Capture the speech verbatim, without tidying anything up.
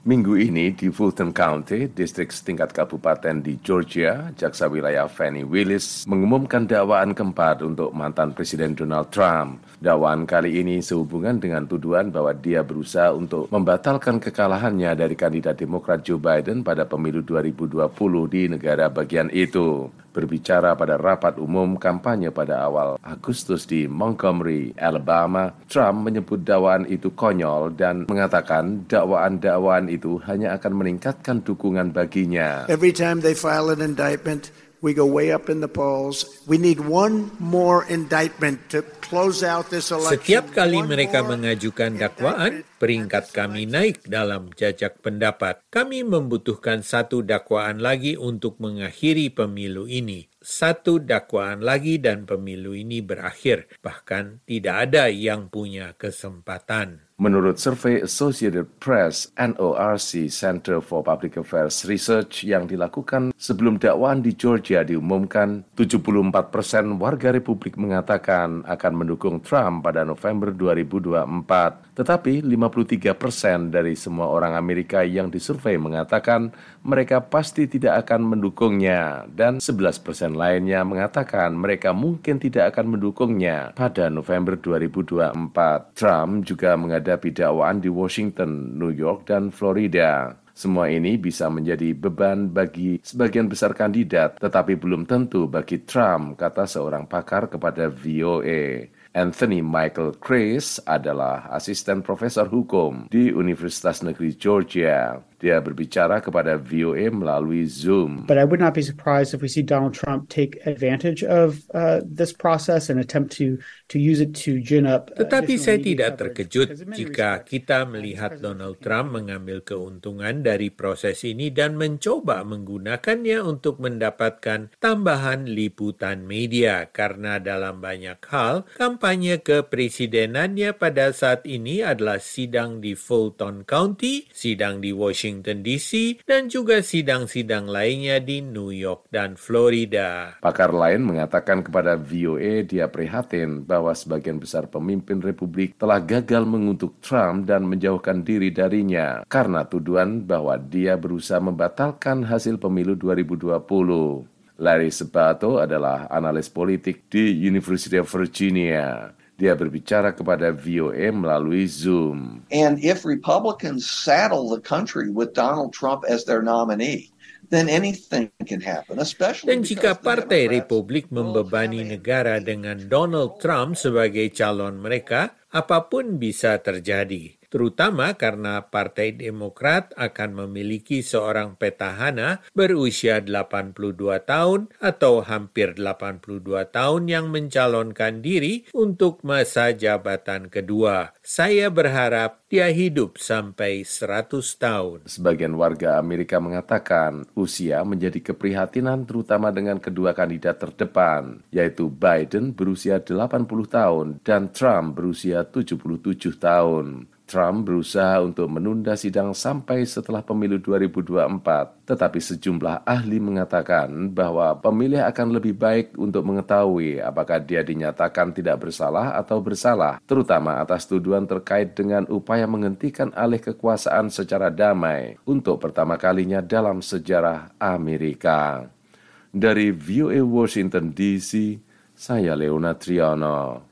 Minggu ini di Fulton County, distrik setingkat kabupaten di Georgia, jaksa wilayah Fani Willis mengumumkan dakwaan keempat untuk mantan Presiden Donald Trump. Dakwaan kali ini sehubungan dengan tuduhan bahwa dia berusaha untuk membatalkan kekalahannya dari kandidat Demokrat Joe Biden pada pemilu dua ribu dua puluh di negara bagian itu. Berbicara pada rapat umum kampanye pada awal Agustus di Montgomery, Alabama, Trump menyebut dakwaan itu konyol dan mengatakan dakwaan-dakwaan itu hanya akan meningkatkan dukungan baginya. Every time they file an indictment, we go way up in the polls. We need one more indictment to close out this election. Setiap kali mereka mengajukan dakwaan, peringkat kami naik dalam jajak pendapat. Kami membutuhkan satu dakwaan lagi untuk mengakhiri pemilu ini. Satu dakwaan lagi dan pemilu ini berakhir. Bahkan tidak ada yang punya kesempatan. Menurut survei Associated Press N O R C Center for Public Affairs Research yang dilakukan sebelum dakwaan di Georgia diumumkan, tujuh puluh empat persen warga Republik mengatakan akan mendukung Trump pada November dua ribu dua puluh empat. Tetapi lima puluh tiga persen dari semua orang Amerika yang disurvei mengatakan mereka pasti tidak akan mendukungnya dan sebelas persen lainnya mengatakan mereka mungkin tidak akan mendukungnya pada November dua ribu dua puluh empat. Trump juga menghadapi dakwaan di Washington, New York, dan Florida. Semua ini bisa menjadi beban bagi sebagian besar kandidat, tetapi belum tentu bagi Trump, kata seorang pakar kepada V O A. Anthony Michael Chris adalah asisten profesor hukum di Universitas Negeri Georgia. Dia berbicara kepada V O A melalui Zoom. But I would not be surprised if we see Donald Trump take advantage of uh, this process and attempt to to use it to gin up. Uh, Tetapi saya tidak terkejut jika kita melihat Donald Trump mengambil keuntungan dari proses ini dan mencoba menggunakannya untuk mendapatkan tambahan liputan media karena dalam banyak hal kampanye kepresidenannya pada saat ini adalah sidang di Fulton County, sidang di Washington Washington D C, dan juga sidang-sidang lainnya di New York dan Florida. Pakar lain mengatakan kepada V O A dia prihatin bahwa sebagian besar pemimpin Republik telah gagal mengutuk Trump dan menjauhkan diri darinya karena tuduhan bahwa dia berusaha membatalkan hasil pemilu dua ribu dua puluh. Larry Sabato adalah analis politik di University of Virginia. Dia berbicara kepada V O A melalui Zoom. And if Republicans saddle the country with Donald Trump as their nominee, then anything can happen, especially Dan jika Partai Republik membebani negara dengan Donald Trump sebagai calon mereka, apapun bisa terjadi. Terutama karena Partai Demokrat akan memiliki seorang petahana berusia delapan puluh dua tahun atau hampir delapan puluh dua tahun yang mencalonkan diri untuk masa jabatan kedua. Saya berharap dia hidup sampai seratus tahun. Sebagian warga Amerika mengatakan usia menjadi keprihatinan terutama dengan kedua kandidat terdepan, yaitu Biden berusia delapan puluh tahun dan Trump berusia tujuh puluh tujuh tahun. Trump berusaha untuk menunda sidang sampai setelah pemilu dua ribu dua puluh empat, tetapi sejumlah ahli mengatakan bahwa pemilih akan lebih baik untuk mengetahui apakah dia dinyatakan tidak bersalah atau bersalah, terutama atas tuduhan terkait dengan upaya menghentikan alih kekuasaan secara damai untuk pertama kalinya dalam sejarah Amerika. Dari V O A Washington D C, saya Leona Triano.